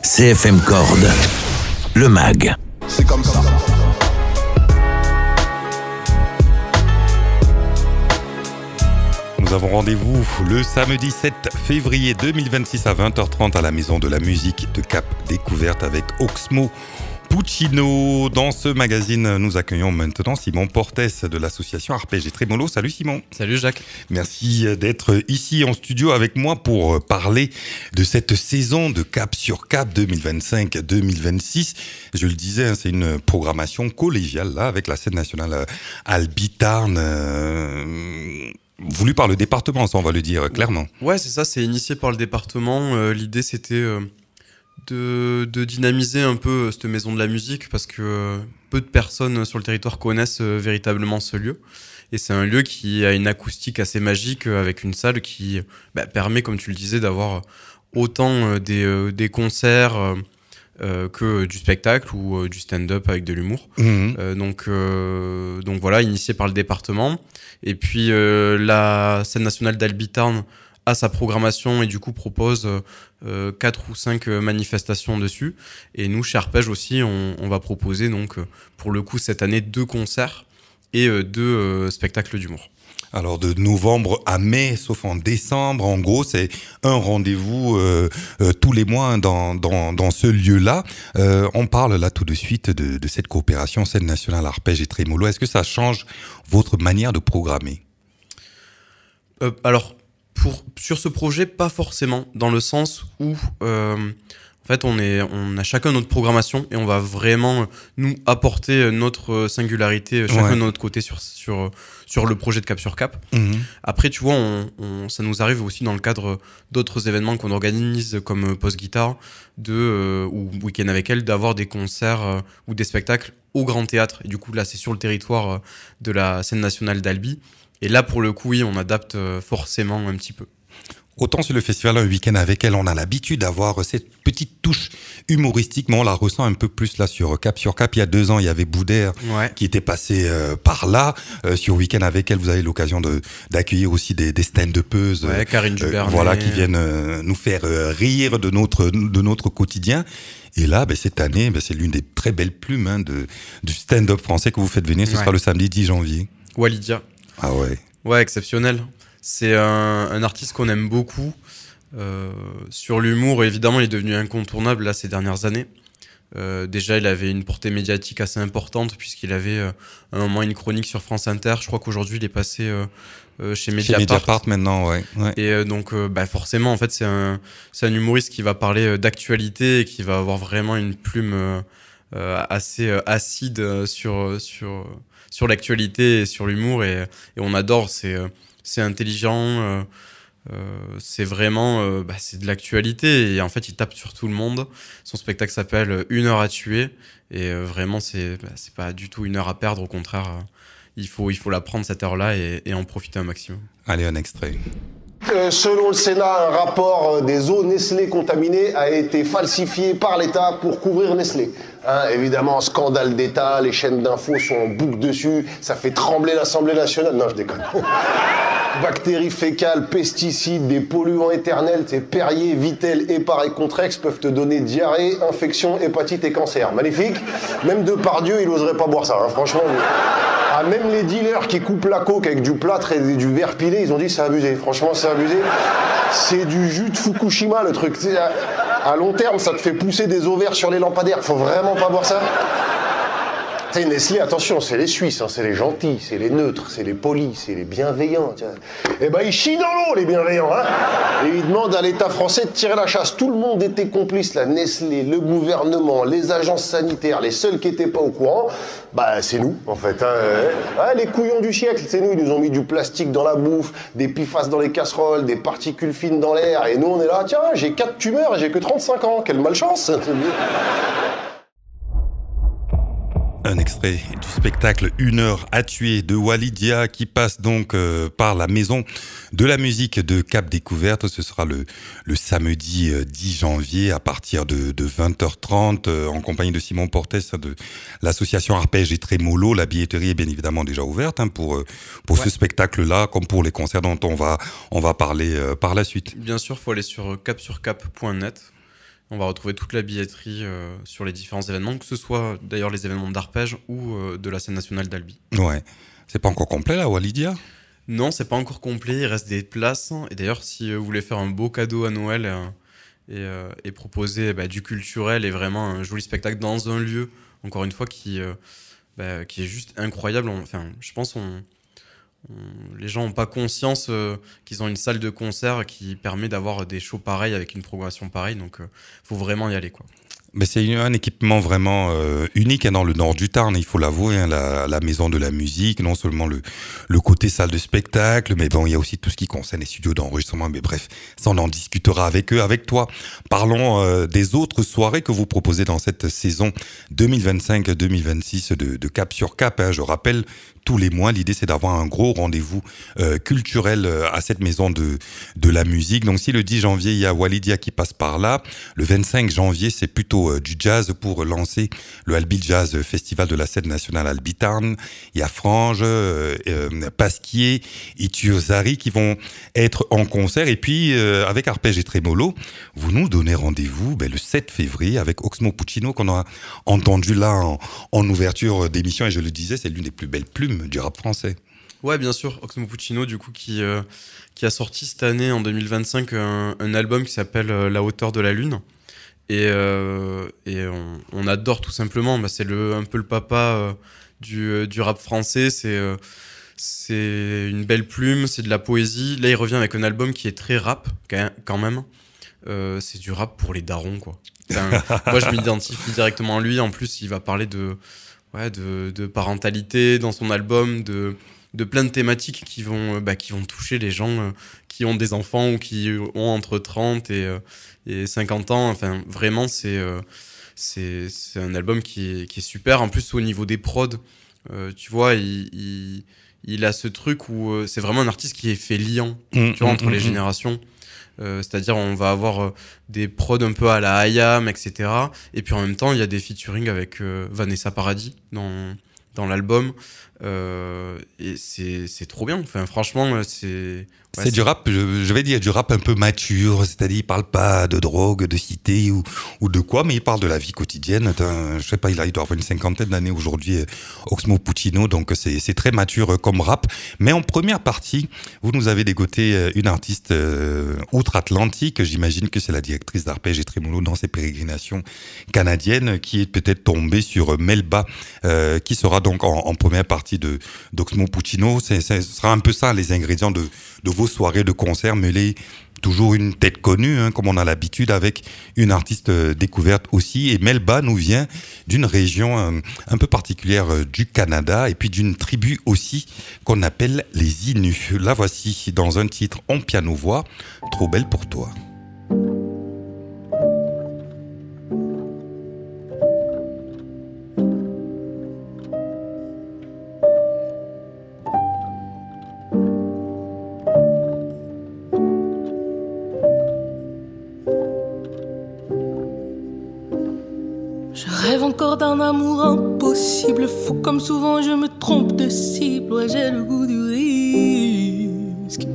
CFM Corde, le MAG. C'est comme ça. Nous avons rendez-vous le samedi 7 février 2026 à 20h30 à la Maison de la Musique de Cap Découverte avec Oxmo Puccino. Dans ce magazine, nous accueillons maintenant Simon Portes de l'association Arpège et Trémolo. Salut Simon. Salut Jacques. Merci d'être ici en studio avec moi pour parler de cette saison de Cap sur Cap 2025-2026. Je le disais, c'est une programmation collégiale là avec la scène nationale Albi Tarn. Voulu par le département, ça on va le dire clairement. Ouais, c'est ça, c'est initié par le département. L'idée c'était de dynamiser un peu cette maison de la musique parce que peu de personnes sur le territoire connaissent véritablement ce lieu. Et c'est un lieu qui a une acoustique assez magique avec une salle qui permet, comme tu le disais, d'avoir autant des concerts que du spectacle ou du stand-up avec de l'humour. Donc voilà, initié par le département. Et puis la scène nationale d'Albi Tarn a sa programmation et du coup propose 4 ou 5 manifestations dessus. Et nous, chez Arpège aussi, on va proposer donc pour le coup cette année 2 concerts et 2 spectacles d'humour. Alors de novembre à mai, sauf en décembre, en gros, c'est un rendez-vous tous les mois dans ce lieu-là. On parle là tout de suite de cette coopération scène nationale Arpège et Trémolo. Est-ce que ça change votre manière de programmer ? Alors, sur ce projet, pas forcément, dans le sens où en fait, on a chacun notre programmation et on va vraiment nous apporter notre singularité chacun de notre côté sur le projet de Cap sur Cap. Après, tu vois, ça nous arrive aussi dans le cadre d'autres événements qu'on organise comme Post Guitare ou Week-end avec elle, d'avoir des concerts ou des spectacles au Grand Théâtre. Et du coup, là, c'est sur le territoire de la scène nationale d'Albi. Et là, pour le coup, oui, on adapte forcément un petit peu. Autant sur le festival Un Week-end avec elle, on a l'habitude d'avoir cette petite touche humoristique, mais on la ressent un peu plus là sur Cap sur Cap. Il y a 2 ans, il y avait Boudère qui était passé par là. Sur Week-end avec elle, vous avez l'occasion d'accueillir aussi des stand-upeuses, Karine Dubernet, qui viennent nous faire rire de notre quotidien. Et là, cette année, c'est l'une des très belles plumes du stand-up français que vous faites venir. Ce sera le samedi 10 janvier. Walidia. Ah ouais. Ouais, exceptionnel. C'est un artiste qu'on aime beaucoup. Sur l'humour, évidemment, il est devenu incontournable là, ces dernières années. Déjà, il avait une portée médiatique assez importante puisqu'il avait à un moment une chronique sur France Inter. Je crois qu'aujourd'hui, il est passé chez Mediapart. Chez Mediapart maintenant, ouais. Et donc, forcément, en fait, c'est un humoriste qui va parler d'actualité et qui va avoir vraiment une plume assez acide sur l'actualité et sur l'humour. Et on adore, c'est intelligent, c'est vraiment c'est de l'actualité et en fait il tape sur tout le monde. Son spectacle s'appelle 1 heure à tuer et vraiment c'est pas du tout 1 heure à perdre, au contraire il faut la prendre cette heure-là et en profiter un maximum. Allez, un extrait. Selon le Sénat, un rapport des eaux Nestlé contaminées a été falsifié par l'État pour couvrir Nestlé. Évidemment, scandale d'État, les chaînes d'infos sont en boucle dessus, ça fait trembler l'Assemblée nationale. Non, je déconne. Bactéries fécales, pesticides, des polluants éternels, Perrier, Vitel, Épar et Contrex peuvent te donner diarrhée, infection, hépatite et cancer. Magnifique. Même Depardieu, il oserait pas boire ça, franchement. Même les dealers qui coupent la coke avec du plâtre et du verre pilé, ils ont dit c'est abusé. Franchement, c'est abusé. C'est du jus de Fukushima, le truc. À long terme, ça te fait pousser des ovaires sur les lampadaires. Faut vraiment pas boire ça. Nestlé, attention, c'est les Suisses, c'est les gentils, c'est les neutres, c'est les polis, c'est les bienveillants. Ils chient dans l'eau, les bienveillants. Et ils demandent à l'État français de tirer la chasse. Tout le monde était complice, la Nestlé, le gouvernement, les agences sanitaires. Les seuls qui n'étaient pas au courant, c'est nous, en fait. Les couillons du siècle, c'est nous. Ils nous ont mis du plastique dans la bouffe, des PFAS dans les casseroles, des particules fines dans l'air. Et nous, on est là, tiens, j'ai 4 tumeurs et j'ai que 35 ans. Quelle malchance. Un extrait du spectacle 1 heure à tuer de Walidia qui passe donc par la Maison de la Musique de Cap Découverte. Ce sera le samedi 10 janvier à partir de 20h30 en compagnie de Simon Portes de l'association Arpège et Trémolo. La billetterie est bien évidemment déjà ouverte pour ce spectacle-là comme pour les concerts dont on va parler par la suite. Bien sûr, il faut aller sur capsurcap.net On va retrouver toute la billetterie sur les différents événements, que ce soit d'ailleurs les événements d'arpège ou de la scène nationale d'Albi. Ouais. C'est pas encore complet là, Walidia? Non, c'est pas encore complet, il reste des places. Et d'ailleurs, si vous voulez faire un beau cadeau à Noël et proposer du culturel et vraiment un joli spectacle dans un lieu, encore une fois, qui est juste incroyable. Je pense les gens n'ont pas conscience qu'ils ont une salle de concert qui permet d'avoir des shows pareils avec une programmation pareille. Donc, faut vraiment y aller, quoi. Mais c'est un équipement vraiment unique dans le nord du Tarn, il faut l'avouer, la maison de la musique, non seulement le côté salle de spectacle, mais bon, il y a aussi tout ce qui concerne les studios d'enregistrement. Mais bref, ça on en discutera avec eux, avec toi. Parlons des autres soirées que vous proposez dans cette saison 2025-2026 de Cap sur Cap. Je rappelle, tous les mois, l'idée c'est d'avoir un gros rendez-vous culturel à cette maison de la musique. Donc si le 10 janvier, il y a Walidia qui passe par là, le 25 janvier, c'est plutôt du jazz pour lancer le Albi Jazz Festival de la scène nationale Albi Tarn. Il y a Frange, Pasquier, Itiozari qui vont être en concert. Et puis, avec Arpège et Trémolo, vous nous donnez rendez-vous le 7 février avec Oxmo Puccino qu'on a entendu là en ouverture d'émission. Et je le disais, c'est l'une des plus belles plumes du rap français. Ouais, bien sûr, Oxmo Puccino, du coup, qui a sorti cette année, en 2025, un album qui s'appelle La hauteur de la lune. Et on adore tout simplement. C'est un peu le papa du rap français. C'est une belle plume, c'est de la poésie. Là, il revient avec un album qui est très rap, quand même. C'est du rap pour les darons, quoi. Moi, je m'identifie directement à lui. En plus, il va parler de parentalité dans son album, de plein de thématiques qui vont toucher les gens qui ont des enfants ou qui ont entre 30 et 50 ans. Enfin, vraiment, c'est un album qui est super. En plus, au niveau des prods, tu vois, il a ce truc où c'est vraiment un artiste qui est fait liant, tu vois, entre les générations. C'est-à-dire, on va avoir des prods un peu à la IAM, etc. Et puis en même temps, il y a des featuring avec Vanessa Paradis dans l'album. Et c'est trop bien. Enfin, franchement, c'est du rap, je vais dire du rap un peu mature, c'est-à-dire il parle pas de drogue, de cité ou de quoi, mais il parle de la vie quotidienne. Je sais pas, il doit avoir une cinquantaine d'années aujourd'hui, Oxmo Puccino, donc c'est très mature comme rap. Mais en première partie, vous nous avez dégoté une artiste outre-Atlantique, j'imagine que c'est la directrice d'Arpège et Trémolo dans ses pérégrinations canadiennes, qui est peut-être tombée sur Melba, qui sera donc en première partie d'Oxmo Puccino. Ce sera un peu ça, les ingrédients de vos soirées de concert, mêler toujours une tête connue, comme on a l'habitude, avec une artiste découverte aussi. Et Melba nous vient d'une région un peu particulière du Canada et puis d'une tribu aussi qu'on appelle les Inuits. La voici dans un titre en piano-voix, Trop belle pour toi. Encore d'un amour impossible, fou comme souvent je me trompe de cible. Ouais, j'ai le goût du risque.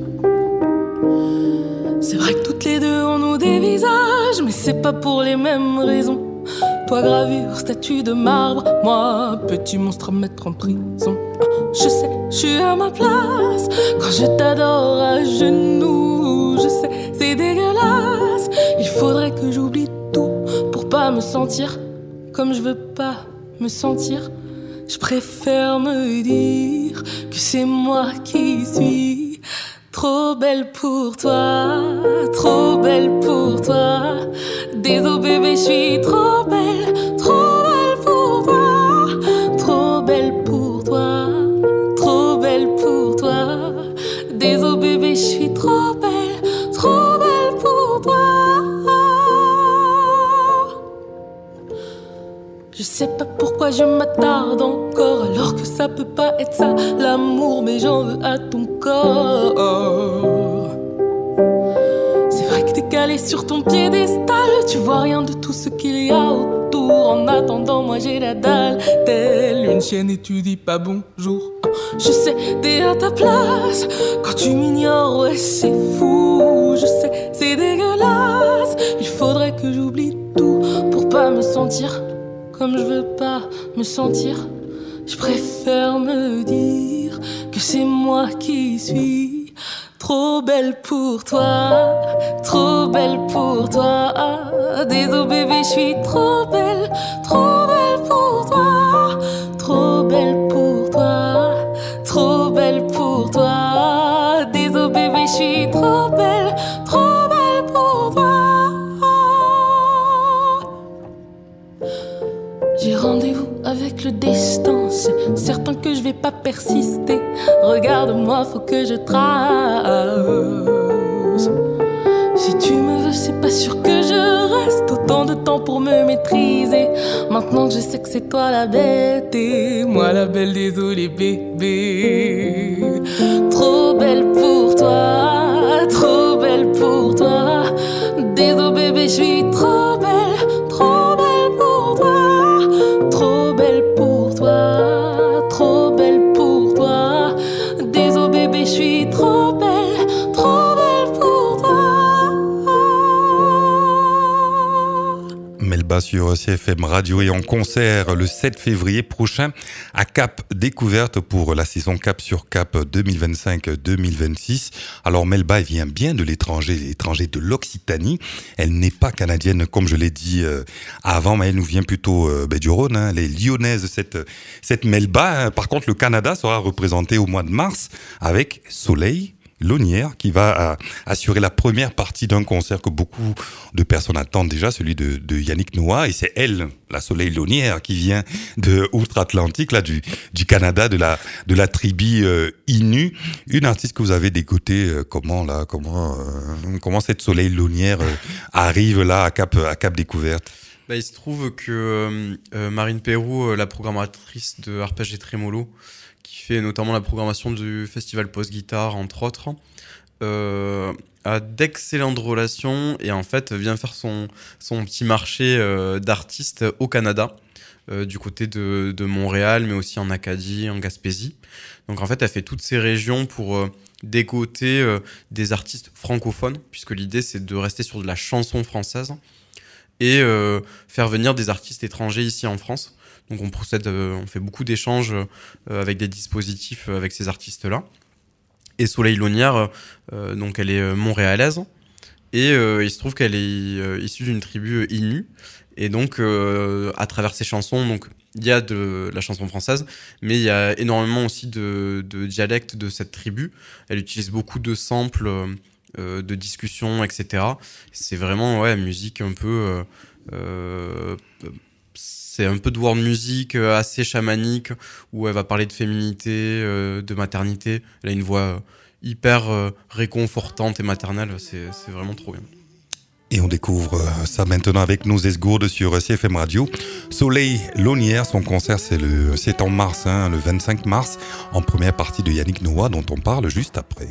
C'est vrai que toutes les deux on a des visages, mais c'est pas pour les mêmes raisons. Toi gravure, statue de marbre, moi petit monstre à mettre en prison. Je sais, je suis à ma place quand je t'adore à genoux. Je sais, c'est dégueulasse, il faudrait que j'oublie tout pour pas me sentir comme je veux pas me sentir. Je préfère me dire que c'est moi qui suis trop belle pour toi, trop belle pour toi. Désolé bébé, je suis trop belle pour toi, trop belle pour toi, trop belle pour toi. Désolé bébé, je suis trop belle pour toi. Je sais pas pourquoi je m'attarde encore, alors que ça peut pas être ça l'amour, mais j'en veux à ton corps. C'est vrai que t'es calé sur ton piédestal, tu vois rien de tout ce qu'il y a autour. En attendant, moi j'ai la dalle, telle une chienne et tu dis pas bonjour. Je sais, t'es à ta place quand tu m'ignores, ouais c'est fou. Je sais, c'est dégueulasse, il faudrait que j'oublie tout pour pas me sentir comme je veux pas me sentir. Je préfère me dire que c'est moi qui suis trop belle pour toi, trop belle pour toi. Désolé bébé, je suis trop belle pour toi, trop belle pour toi, trop belle pour toi. Désolé bébé, je suis trop belle pour toi. J'ai rendez-vous avec le destin, c'est certain que je vais pas persister. Regarde-moi, faut que je trace. Si tu me veux, c'est pas sûr que je reste autant de temps pour me maîtriser. Maintenant que je sais que c'est toi la bête et moi la belle, désolé bébé. Trop belle pour toi, trop belle pour toi. Désolé bébé, je suis trop belle pour toi. Trop belle pour toi, trop belle pour toi. Désolé bébé, je suis trop belle pour toi. Melba sur CFM Radio et en concert le 7 février prochain à Cap Découverte pour la saison Cap sur Cap 2025-2026. Alors Melba, elle vient bien de l'étranger de l'Occitanie. Elle n'est pas canadienne comme je l'ai dit avant, mais elle nous vient plutôt du Rhône, hein. Elle est lyonnaise cette Melba. Par contre, le Canada sera représenté au mois de mars avec Soleil Launière qui va assurer la première partie d'un concert que beaucoup de personnes attendent déjà, celui de Yannick Noah, et c'est elle, la Soleil Launière, qui vient de outre-Atlantique, là du Canada, de la tribu Innu, une artiste que vous avez dégoté. Comment cette Soleil Launière arrive là à Cap Découverte? Il se trouve que Marine Pérou, la programmatrice de Arpège et Trémolo, qui fait notamment la programmation du festival Post-Guitare, entre autres, a d'excellentes relations et en fait vient faire son petit marché d'artistes au Canada, du côté de Montréal, mais aussi en Acadie, en Gaspésie. Donc en fait, elle fait toutes ces régions pour dégoter des artistes francophones, puisque l'idée c'est de rester sur de la chanson française et faire venir des artistes étrangers ici en France. Donc on fait beaucoup d'échanges avec des dispositifs avec ces artistes-là. Et Soleil Launière, donc elle est montréalaise et il se trouve qu'elle est issue d'une tribu Innu. Et donc à travers ses chansons, donc il y a de la chanson française, mais il y a énormément aussi de dialectes de cette tribu. Elle utilise beaucoup de samples, de discussions, etc. C'est vraiment musique un peu c'est un peu de world music assez chamanique où elle va parler de féminité, de maternité. Elle a une voix hyper réconfortante et maternelle. C'est vraiment trop bien. Et on découvre ça maintenant avec nos esgourdes sur CFM Radio. Soleil Launière, son concert c'est en mars, le 25 mars, en première partie de Yannick Noah dont on parle juste après.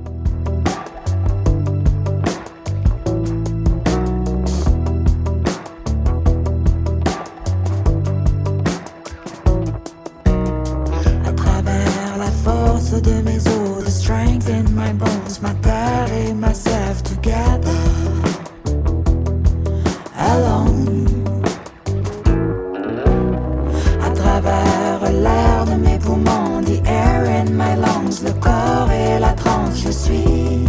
De mes os, the strength in my bones, my carry myself together, alone. À travers l'air de mes poumons, the air in my lungs, le corps et la transe, je suis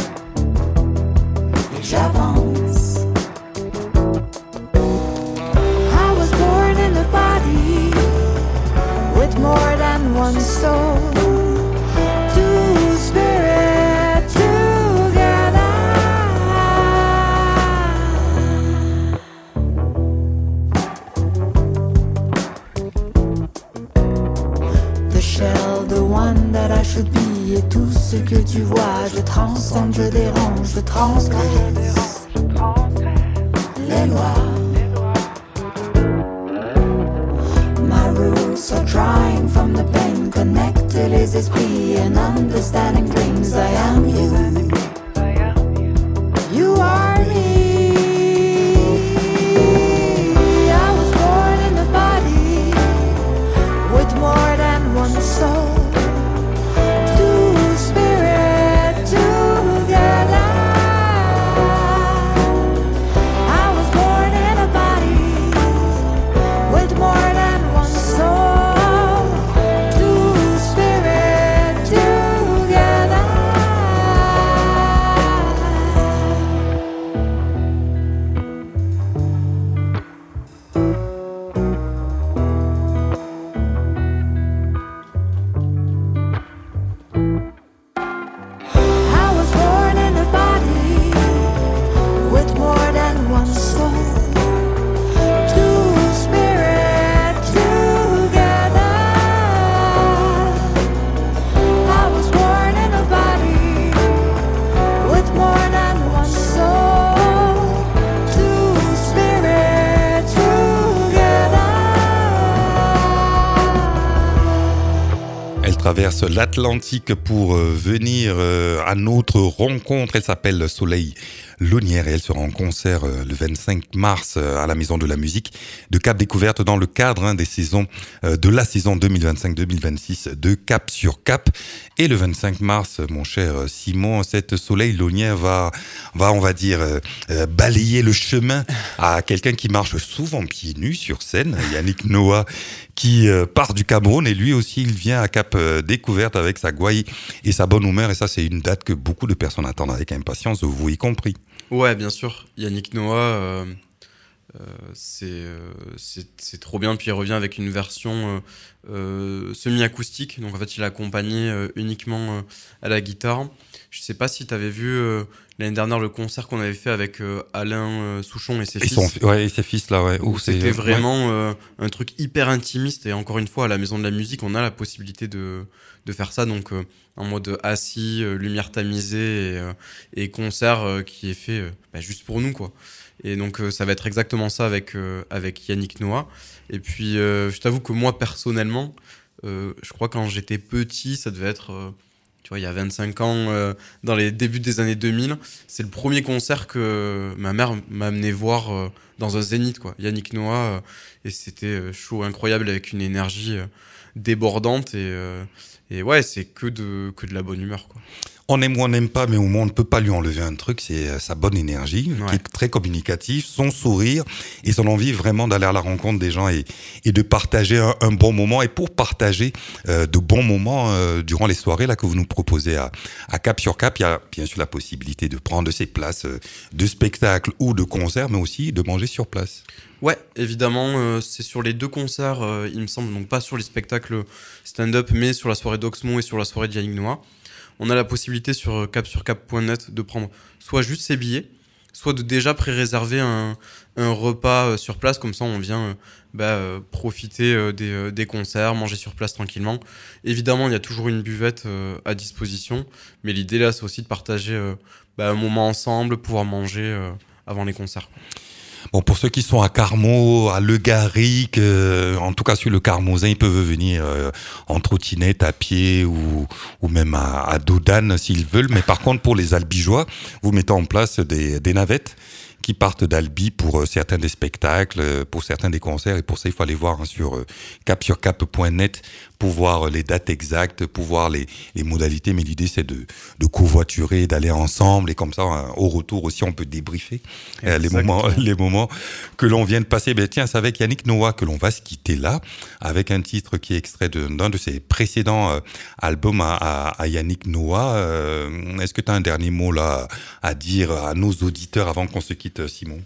et j'avance. I was born in a body with more than one soul. Et tout ce que tu vois, je transcende, je dérange, je transgresse les lois. My roots are drying from the pain, connect les esprits and understanding brings I am you. You are me. I was born in a body with more than one soul. Together, I was born in a traverse l'Atlantique pour venir à notre rencontre. Elle s'appelle Soleil Launière et elle sera en concert le 25 mars à la Maison de la Musique de Cap Découverte dans le cadre des saisons de la saison 2025-2026 de Cap sur Cap. Et le 25 mars, mon cher Simon, cette Soleil Launière va on va dire, balayer le chemin à quelqu'un qui marche souvent pieds nus sur scène, Yannick Noah, qui part du Cameroun et lui aussi il vient à Cap Découverte avec sa gouaille et sa bonne humeur, et ça c'est une date que beaucoup de personnes attendent avec impatience, vous y compris. Ouais, bien sûr, Yannick Noah, c'est trop bien, puis il revient avec une version semi-acoustique, donc en fait il est accompagné uniquement à la guitare. Je sais pas si tu avais vu l'année dernière le concert qu'on avait fait avec Alain Souchon et ses fils. Et ses fils là, ouais. C'était vraiment un truc hyper intimiste, et encore une fois à la Maison de la Musique on a la possibilité de faire ça, donc en mode assis, lumière tamisée et concert qui est fait juste pour nous quoi. Et donc ça va être exactement ça avec Yannick Noah. Et puis je t'avoue que moi personnellement, je crois quand j'étais petit, ça devait être tu vois, il y a 25 ans, dans les débuts des années 2000, c'est le premier concert que ma mère m'a amené voir dans un zénith, quoi. Yannick Noah, et c'était chaud, incroyable, avec une énergie débordante, et ouais, c'est que de la bonne humeur, quoi. On aime ou on n'aime pas, mais au moins on ne peut pas lui enlever un truc, c'est sa bonne énergie, qui est très communicative, son sourire et son envie vraiment d'aller à la rencontre des gens et de partager un bon moment. Et pour partager de bons moments durant les soirées là que vous nous proposez à Cap sur Cap, il y a bien sûr la possibilité de prendre ses places de spectacle ou de concert, mais aussi de manger sur place. Ouais, évidemment, c'est sur les deux concerts, il me semble, donc pas sur les spectacles stand-up, mais sur la soirée d'Oxmo et sur la soirée de Yannick Noah. On a la possibilité sur capsurcap.net de prendre soit juste ses billets, soit de déjà pré-réserver un repas sur place, comme ça on vient profiter des concerts, manger sur place tranquillement. Évidemment, il y a toujours une buvette à disposition, mais l'idée là c'est aussi de partager un moment ensemble, pouvoir manger avant les concerts. Bon, pour ceux qui sont à Carmaux, à Le Garrigue, en tout cas sur le Carmozin, ils peuvent venir en trottinette, à pied ou même à dos d'âne s'ils veulent. Mais par contre, pour les Albigeois, vous mettez en place des navettes qui partent d'Albi pour certains des spectacles, pour certains des concerts. Et pour ça, il faut aller voir sur capsurcap.net pour voir les dates exactes, pour voir les modalités. Mais l'idée, c'est de covoiturer, d'aller ensemble. Et comme ça, au retour aussi, on peut débriefer les moments que l'on vient de passer. Ben, tiens, c'est avec Yannick Noah que l'on va se quitter là, avec un titre qui est extrait d'un de ses précédents albums à Yannick Noah. Est-ce que tu as un dernier mot là à dire à nos auditeurs avant qu'on se quitte, Simon?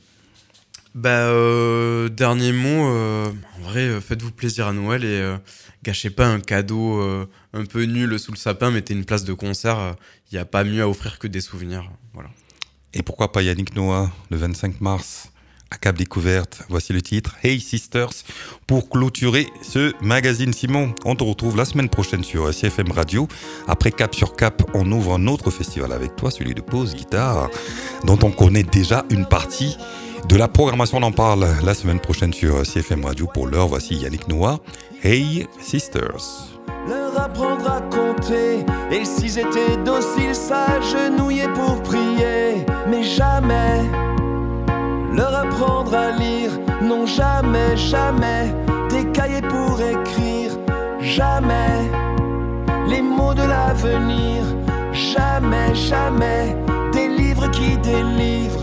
Dernier mot, en vrai, faites-vous plaisir à Noël et gâchez pas un cadeau un peu nul sous le sapin, mettez une place de concert, il n'y a pas mieux à offrir que des souvenirs. Voilà. Et pourquoi pas Yannick Noah, le 25 mars, à Cap Découverte. Voici le titre, Hey Sisters, pour clôturer ce magazine. Simon, on te retrouve la semaine prochaine sur CFM Radio. Après Cap sur Cap, on ouvre un autre festival avec toi, celui de Pause Guitare, dont on connaît déjà une partie de la programmation. On en parle la semaine prochaine sur CFM Radio. Pour l'heure, voici Yannick Noah, Hey Sisters. Leur apprendre à compter, et s'ils étaient dociles, s'agenouiller pour prier, mais jamais leur apprendre à lire, non jamais, jamais, des cahiers pour écrire, jamais, les mots de l'avenir, jamais, jamais, des livres qui délivrent.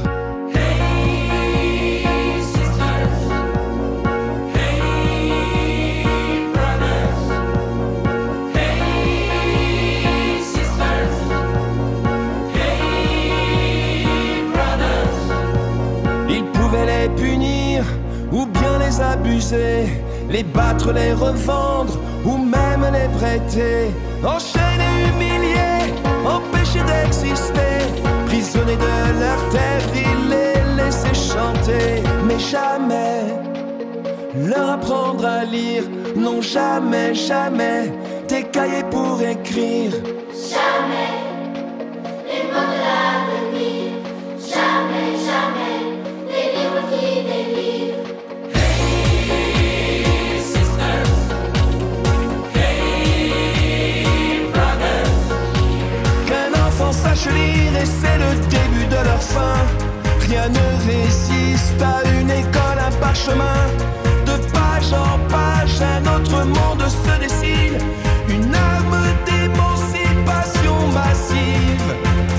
Les punir ou bien les abuser, les battre, les revendre ou même les prêter, enchaîner, humilier, empêcher d'exister, prisonniers de leur terre, ils les laisser chanter, mais jamais leur apprendre à lire, non jamais, jamais, des cahiers pour écrire, jamais les mots de l'avenir, jamais, jamais. Qui délivre. Hey sisters, hey et c'est le début de leur fin. Rien ne résiste à une école, un parchemin. De page en page, un autre monde se dessine. Une arme d'émancipation massive.